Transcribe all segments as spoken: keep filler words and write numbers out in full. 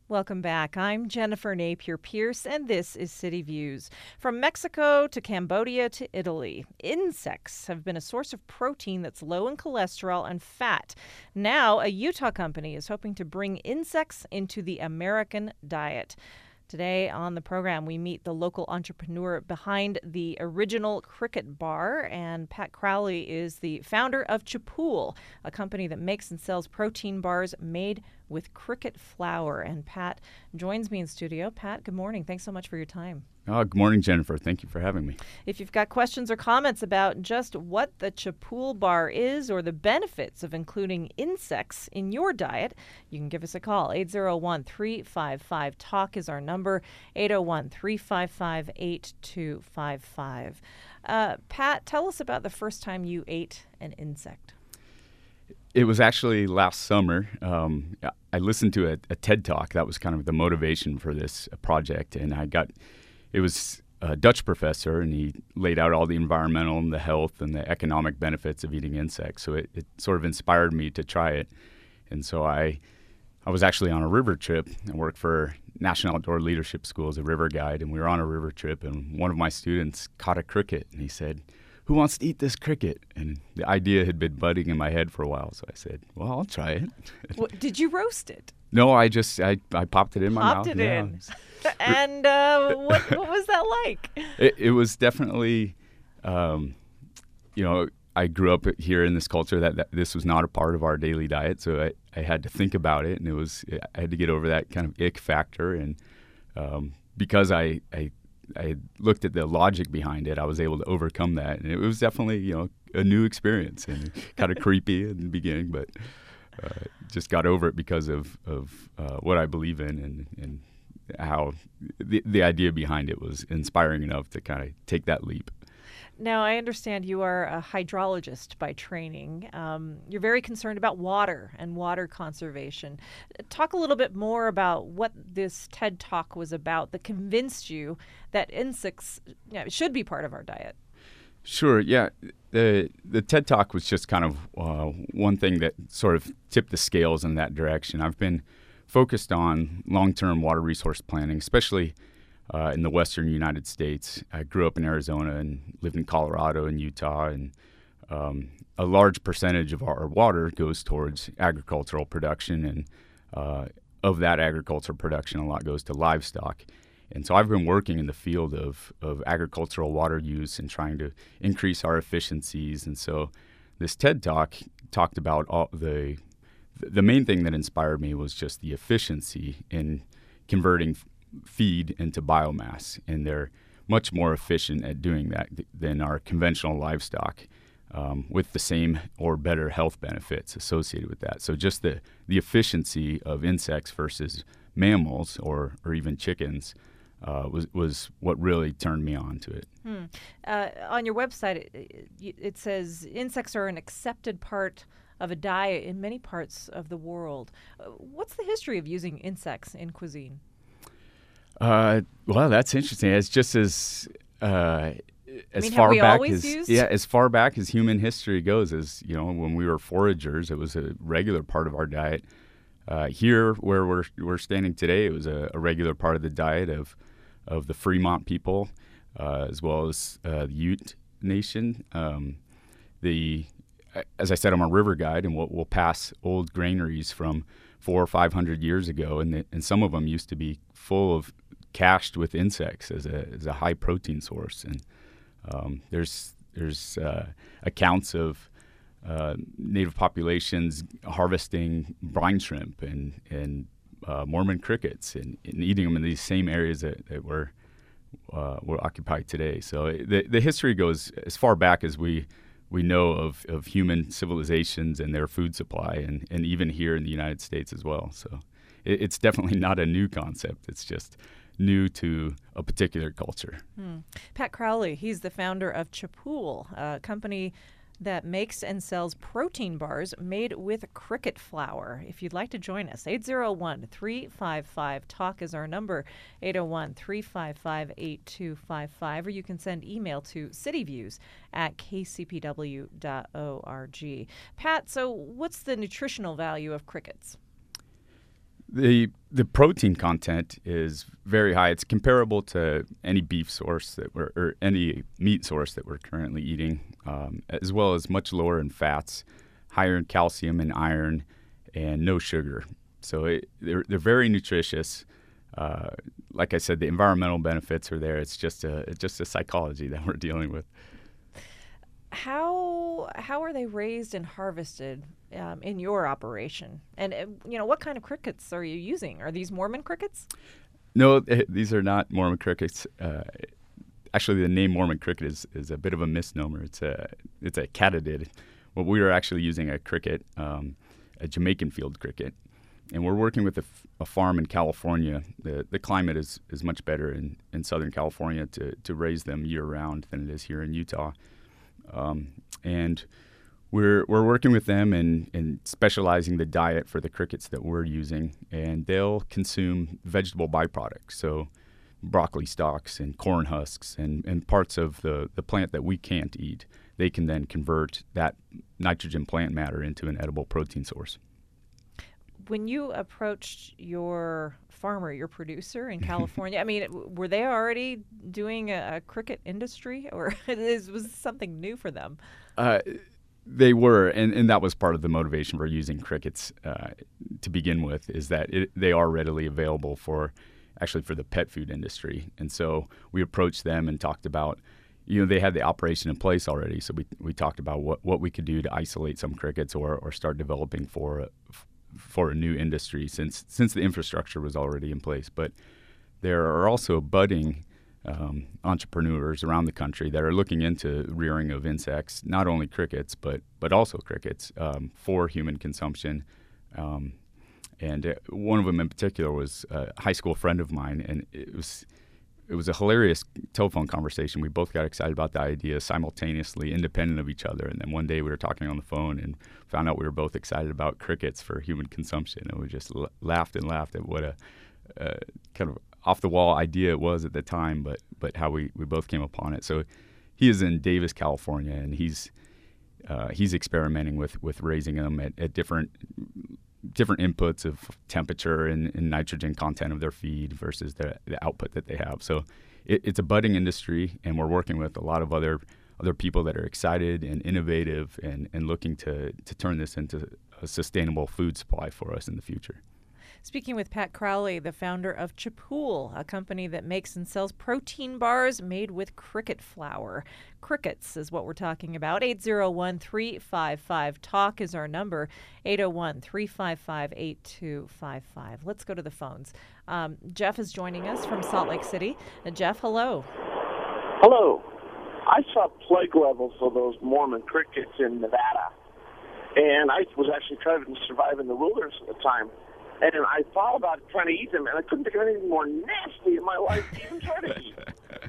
Welcome back. I'm Jennifer Napier Pierce, and this is City Views. From Mexico to Cambodia to Italy, insects have been a source of protein that's low in cholesterol and fat. Now, a Utah company is hoping to bring insects into the American diet. Today on the program, we meet the local entrepreneur behind the original Cricket Bar, and Pat Crowley is the founder of Chipool, a company that makes and sells protein bars made with cricket flour. And Pat joins me in studio. Pat, good morning. Thanks so much for your time. Oh, good morning, Jennifer. Thank you for having me. If you've got questions or comments about just what the Chipool bar is or the benefits of including insects in your diet, you can give us a call. eight oh one, three five five, talk is our number, eight oh one, three five five, eight two five five. Uh, Pat, tell us about the first time you ate an insect. It was actually last summer. Um, I listened to a, a TED Talk. That was kind of the motivation for this project, and I got... It was a Dutch professor, and he laid out all the environmental and the health and the economic benefits of eating insects. So it, it sort of inspired me to try it. And so I I was actually on a river trip. I worked for National Outdoor Leadership School as a river guide, and we were on a river trip, and one of my students caught a cricket, and he said, "Who wants to eat this cricket?" And the idea had been budding in my head for a while, so I said, "Well, I'll try it." What, did you roast it? No, I just I, I popped it in my Popped mouth. it yeah. in. And uh, what, what was that like? It, it was definitely, um, you know, I grew up here in this culture that, that this was not a part of our daily diet, so I, I had to think about it, and it was I had to get over that kind of ick factor, and um, because I, I I looked at the logic behind it, I was able to overcome that, and it was definitely, you know, a new experience and kind of creepy in the beginning, but uh, just got over it because of of uh, what I believe in and and. how the the idea behind it was inspiring enough to kind of take that leap. Now, I understand you are a hydrologist by training. Um, you're very concerned about water and water conservation. Talk a little bit more about what this TED Talk was about that convinced you that insects, you know, should be part of our diet. Sure, yeah. The the TED Talk was just kind of uh, one thing that sort of tipped the scales in that direction. I've been focused on long-term water resource planning, especially uh, in the western United States. I grew up in Arizona and lived in Colorado and Utah, and um, a large percentage of our water goes towards agricultural production, and uh, of that agricultural production, a lot goes to livestock. And so I've been working in the field of, of agricultural water use and trying to increase our efficiencies. And so this TED Talk talked about all the The main thing that inspired me was just the efficiency in converting f- feed into biomass, and they're much more efficient at doing that th- than our conventional livestock, um, with the same or better health benefits associated with that. So just the, the efficiency of insects versus mammals or, or even chickens uh, was, was what really turned me on to it. Hmm. Uh, on your website, it, it, it says insects are an accepted part of a diet in many parts of the world. Uh, what's the history of using insects in cuisine? Uh, well, that's interesting. It's just as uh, as I mean, far have we back always as used? yeah, as far back as human history goes. As you know, when we were foragers, it was a regular part of our diet. Uh, here, where we're we're standing today, it was a, a regular part of the diet of of the Fremont people, uh, as well as uh, the Ute Nation. Um, the As I said, I'm a river guide, and we'll, we'll pass old granaries from four or five hundred years ago, and the, and some of them used to be full of cached with insects as a as a high protein source. And um, there's there's uh, accounts of uh, native populations harvesting brine shrimp and and uh, Mormon crickets and, and eating them in these same areas that, that were uh, were occupied today. So the the history goes as far back as we. we know of, of human civilizations and their food supply, and, and even here in the United States as well. So it, it's definitely not a new concept. It's just new to a particular culture. Hmm. Pat Crowley, he's the founder of Chipool, a company that makes and sells protein bars made with cricket flour. If you'd like to join us, eight oh one, three five five, talk is our number, eight oh one, three five five, eight two five five, or you can send email to cityviews at k c p w dot org. Pat, so what's the nutritional value of crickets? the the protein content is very high. It's comparable to any beef source that we're or any meat source that we're currently eating, um, as well as much lower in fats, higher in calcium and iron, and no sugar. So it, they're they're very nutritious. Uh, like I said, the environmental benefits are there. It's just a it's just a psychology that we're dealing with. How how are they raised and harvested um, in your operation? And uh, you know, what kind of crickets are you using? Are these Mormon crickets? No, these are not Mormon crickets. Uh, actually, the name Mormon cricket is, is a bit of a misnomer. It's a it's a katydid. Well, we are actually using a cricket, um, a Jamaican field cricket, and we're working with a, f- a farm in California. The the climate is, is much better in, in Southern California to, to raise them year round than it is here in Utah. Um, and we're we're working with them and, and specializing the diet for the crickets that we're using, and they'll consume vegetable byproducts, so broccoli stalks and corn husks and, and parts of the, the plant that we can't eat. They can then convert that nitrogen plant matter into an edible protein source. When you approached your farmer, your producer in California, I mean, w- were they already doing a, a cricket industry, or is, was this something new for them? Uh, they were, and, and that was part of the motivation for using crickets uh, to begin with, is that it, they are readily available for, actually for the pet food industry. And so we approached them and talked about, you know, they had the operation in place already. So we we talked about what, what we could do to isolate some crickets or, or start developing for a, for a new industry since since the infrastructure was already in place. But there are also budding um, entrepreneurs around the country that are looking into rearing of insects, not only crickets, but but also crickets um, for human consumption. Um, and uh, one of them in particular was a high school friend of mine, and it was it was a hilarious telephone conversation. We both got excited about the idea simultaneously, independent of each other. And then one day we were talking on the phone and found out we were both excited about crickets for human consumption. And we just l- laughed and laughed at what a uh, kind of off-the-wall idea it was at the time, but but how we, we both came upon it. So he is in Davis, California, and he's uh, he's experimenting with, with raising them at, at different different inputs of temperature and, and nitrogen content of their feed versus the, the output that they have. So it, it's a budding industry, and we're working with a lot of other other people that are excited and innovative and, and looking to, to turn this into a sustainable food supply for us in the future. Speaking with Pat Crowley, the founder of Chipool, a company that makes and sells protein bars made with cricket flour. Crickets is what we're talking about. eight zero one, three five five, talk is our number, eight zero one, three five five, eight two five five. Let's go to the phones. Um, Jeff is joining us from Salt Lake City. Uh, Jeff, hello. Hello. I saw plague levels of those Mormon crickets in Nevada, and I was actually trying to survive in the wilderness at the time. And I thought about trying to eat them, and I couldn't think of anything more nasty in my life to even try to eat.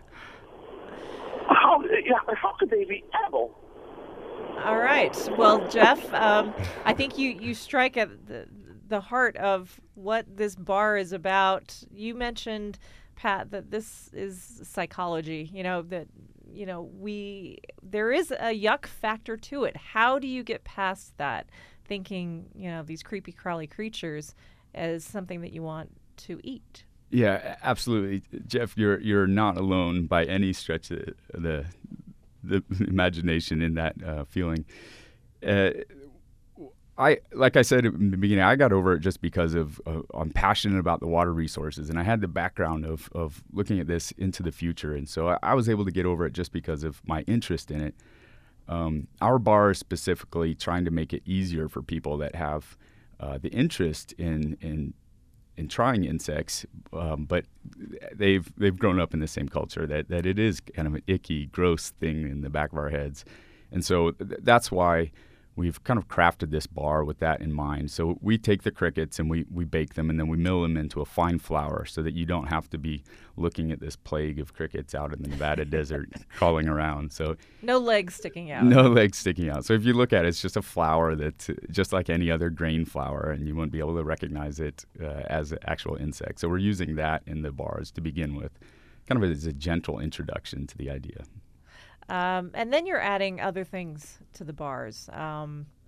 How, yeah, how could they be edible? All right. Well, Jeff, um, I think you, you strike at the, the heart of what this bar is about. You mentioned, Pat, that this is psychology, you know, that, you know, we, there is a yuck factor to it. How do you get past that, thinking, you know, these creepy crawly creatures as something that you want to eat? Yeah, absolutely, Jeff. You're you're not alone by any stretch of the the imagination in that uh, feeling. Uh, I like I said in the beginning, I got over it just because of uh, I'm passionate about the water resources, and I had the background of of looking at this into the future, and so I, I was able to get over it just because of my interest in it. Um, our bar is specifically trying to make it easier for people that have uh, the interest in in in trying insects, um, but they've they've grown up in the same culture that, that it is kind of an icky, gross thing in the back of our heads, and so th- that's why we've kind of crafted this bar with that in mind. So we take the crickets and we, we bake them, and then we mill them into a fine flour so that you don't have to be looking at this plague of crickets out in the Nevada desert crawling around. So no legs sticking out. No legs sticking out. So if you look at it, it's just a flour that's just like any other grain flour, and you wouldn't be able to recognize it uh, as an actual insect. So we're using that in the bars to begin with, kind of as a gentle introduction to the idea. Um, and then you're adding other things to the bars. Um,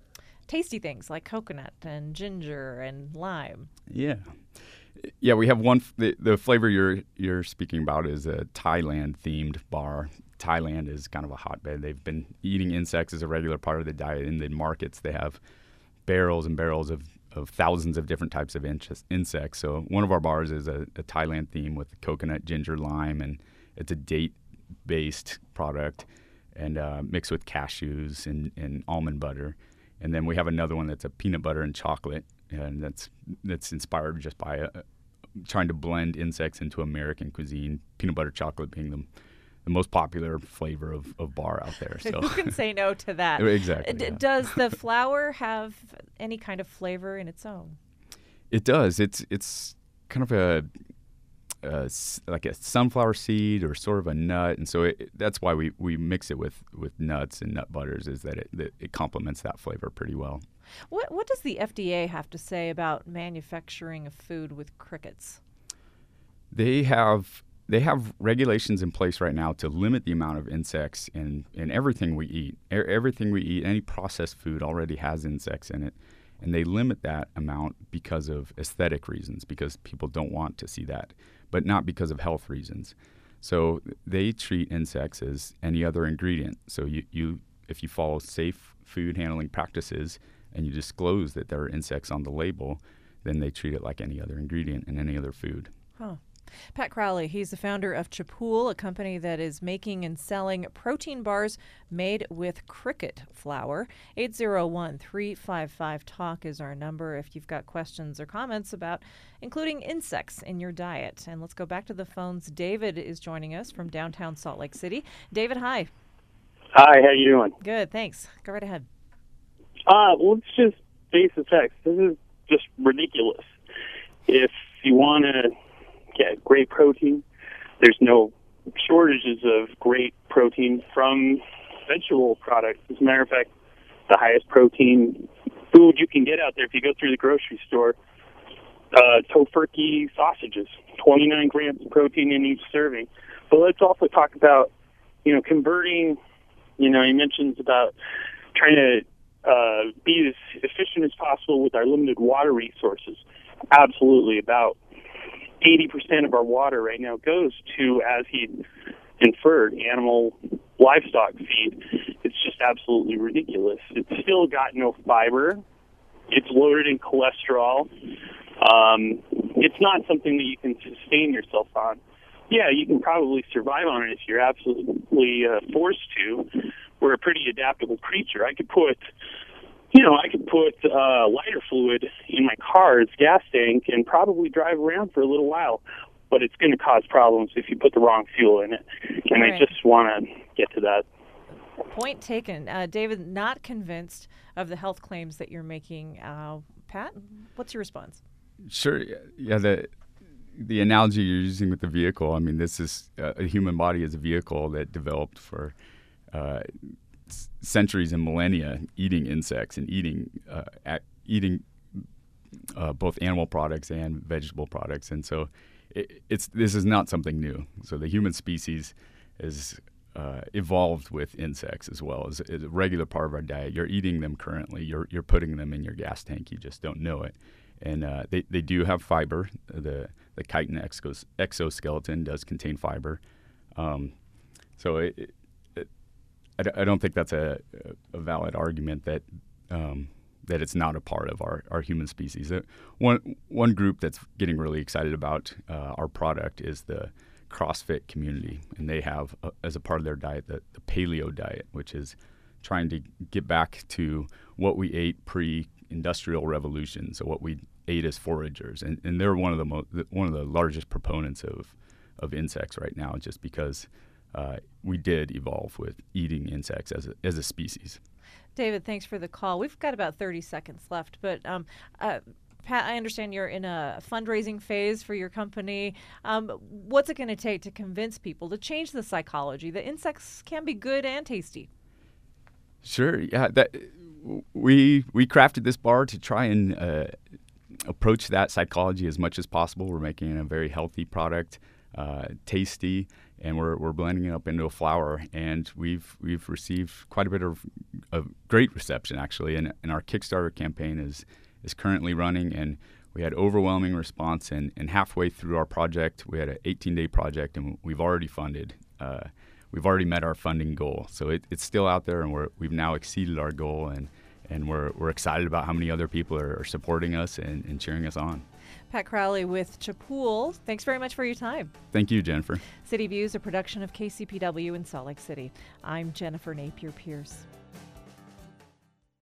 tasty things like coconut and ginger and lime. Yeah. Yeah, we have one. The, the flavor you're you're speaking about is a Thailand themed bar. Thailand is kind of a hotbed. They've been eating insects as a regular part of the diet. In the markets, they have barrels and barrels of, of thousands of different types of in- insects. So one of our bars is a, a Thailand theme with coconut, ginger, lime, and it's a date-based product and uh, mixed with cashews and, and almond butter. And then we have another one that's a peanut butter and chocolate, and that's that's inspired just by uh, trying to blend insects into American cuisine. Peanut butter chocolate being the, the most popular flavor of, of bar out there. So who can say no to that? Exactly. D- yeah. Does the flour have any kind of flavor in its own? It does. It's it's kind of a, a s- like a sunflower seed or sort of a nut, and so it, that's why we, we mix it with, with nuts and nut butters, is that it that it complements that flavor pretty well. What what does the F D A have to say about manufacturing of food with crickets? They have they have regulations in place right now to limit the amount of insects in, in everything we eat. E- everything we eat, any processed food already has insects in it, and they limit that amount because of aesthetic reasons, because people don't want to see that, but not because of health reasons. So they treat insects as any other ingredient. So you, you if you follow safe food handling practices and you disclose that there are insects on the label, then they treat it like any other ingredient in any other food. Huh. Pat Crowley, he's the founder of Chipool, a company that is making and selling protein bars made with cricket flour. eight zero one, three five five, talk is our number if you've got questions or comments about including insects in your diet. And let's go back to the phones. David is joining us from downtown Salt Lake City. David, hi. Hi, how you doing? Good, thanks. Go right ahead. Uh, well, it's just base effects. This is just ridiculous. If you want to get great protein, there's no shortages of great protein from vegetable products. As a matter of fact, the highest protein food you can get out there if you go through the grocery store, uh, Tofurkey sausages, twenty-nine grams of protein in each serving. But let's also talk about, you know, converting, you know, he mentions about trying to uh, be as efficient as possible with our limited water resources. Absolutely. About eighty percent of our water right now goes to, as he inferred, animal livestock feed. It's just absolutely ridiculous. It's still got no fiber. It's loaded in cholesterol. Um, it's not something that you can sustain yourself on. Yeah, you can probably survive on it if you're absolutely uh, forced to. We're a pretty adaptable creature. I could put, you know, I could put uh, lighter fluid in my car's gas tank and probably drive around for a little while, but it's going to cause problems if you put the wrong fuel in it. And right. I just want to get to that. Point taken. Uh, David, not convinced of the health claims that you're making. Uh, Pat, what's your response? Sure. Yeah, the the analogy you're using with the vehicle, I mean, this is uh, a human body is a vehicle that developed for uh, s- centuries and millennia eating insects and eating uh, at, eating uh, both animal products and vegetable products. And so it, it's this is not something new. So the human species is uh, evolved with insects as well as, as a regular part of our diet. You're eating them currently. You're you're putting them in your gas tank. You just don't know it. And uh, they, they do have fiber. The the chitin exos, exoskeleton does contain fiber. Um, so it, it, I, I don't think that's a, a valid argument that um, that it's not a part of our, our human species. Uh, one one group that's getting really excited about uh, our product is the CrossFit community, and they have uh, as a part of their diet the, the paleo diet, which is trying to get back to what we ate pre-industrial revolution, so what we ate as foragers, and, and they're one of the mo- one of the largest proponents of of insects right now, just because uh, we did evolve with eating insects as a, as a species. David, thanks for the call. We've got about thirty seconds left, but um, uh, Pat, I understand you're in a fundraising phase for your company. Um, what's it going to take to convince people to change the psychology that insects can be good and tasty? Sure. Yeah. That we we crafted this bar to try and uh, approach that psychology as much as possible. We're making a very healthy product, uh, tasty. and we're we're blending it up into a flour. And we've we've received quite a bit of, of great reception actually. And, and our Kickstarter campaign is is currently running, and we had overwhelming response. And, and halfway through our project, we had an eighteen-day project, and we've already funded. Uh, we've already met our funding goal. So it, it's still out there, and we're we've now exceeded our goal, and and we're we're excited about how many other people are, are supporting us and, and cheering us on. Pat Crowley with Chipool, thanks very much for your time. Thank you, Jennifer. City Views, a production of K C P W in Salt Lake City. I'm Jennifer Napier Pierce.